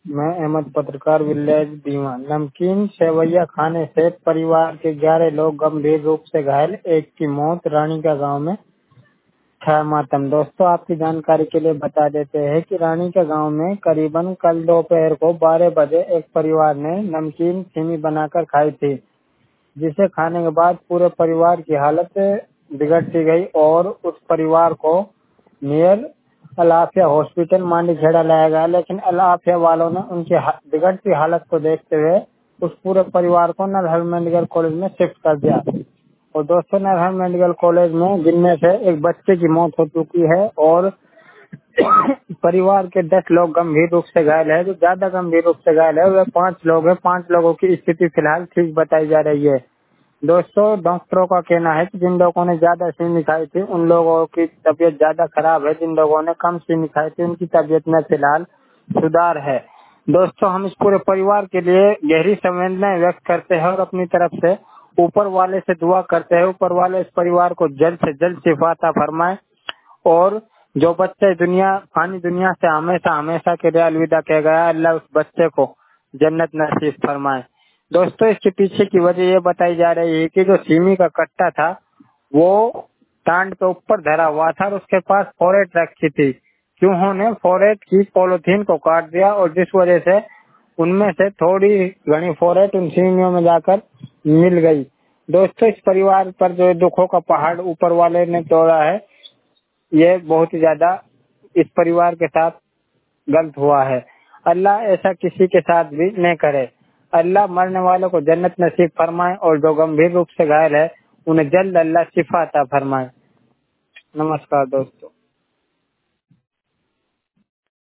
मैं अहमद पत्रकार विलेज दीवा। नमकीन सेवैया खाने से परिवार के 11 लोग गंभीर रूप से घायल, एक की मौत। रानी का गांव में छाया मातम। दोस्तों, आपकी जानकारी के लिए बता देते हैं कि रानी का गांव में करीबन कल दोपहर को 12 बजे एक परिवार ने नमकीन सिमी बनाकर खाई थी, जिसे खाने के बाद पूरे परिवार की हालत बिगड़ती गई और उस परिवार को नियर अलाफिया हॉस्पिटल मांडीखेड़ा लाया गया, लेकिन अलाफिया वालों ने उनकी बिगड़ती हालत को देखते हुए उस पूरे परिवार को नरहर मेडिकल कॉलेज में शिफ्ट कर दिया। और दोस्तों, नरहर मेडिकल कॉलेज में जिनमें से एक बच्चे की मौत हो चुकी है और परिवार के 10 लोग गंभीर रूप से घायल है। जो ज्यादा गंभीर रूप से घायल है वे 5 लोग हैं। 5 लोगों की स्थिति फिलहाल ठीक बताई जा रही है। दोस्तों, डॉक्टरों का कहना है कि जिन लोगों ने ज्यादा चीनी खाई थी उन लोगों की तबीयत ज्यादा खराब है, जिन लोगों ने कम चीनी खाई थी उनकी तबीयत में फिलहाल सुधार है। दोस्तों, हम इस पूरे परिवार के लिए गहरी संवेदनाएं व्यक्त करते हैं और अपनी तरफ से ऊपर वाले से दुआ करते हैं, ऊपर वाले इस परिवार को जल्द से जल्द शिफा अता फरमाए और जो बच्चे फानी दुनिया से हमेशा हमेशा के लिए अलविदा कह गया, अल्लाह उस बच्चे को जन्नत नसीब फरमाए। दोस्तों, इसके पीछे की वजह ये बताई जा रही है कि जो सीमी का कट्टा था वो टांड पे ऊपर धरा हुआ था और उसके पास फोरेट रखी थी। उन्होंने फोरेट की पॉलिथीन को काट दिया और जिस वजह से उनमें से थोड़ी घनी फोरेट उन सीमियों में जाकर मिल गई। दोस्तों, इस परिवार पर जो दुखों का पहाड़ ऊपर वाले ने तोड़ा है, ये बहुत ही ज्यादा इस परिवार के साथ गलत हुआ है। अल्लाह ऐसा किसी के साथ भी न करे। अल्लाह मरने वालों को जन्नत नसीब फरमाए और जो गंभीर रूप से घायल है उन्हें जल्द अल्लाह शिफा अता फरमाए। नमस्कार दोस्तों।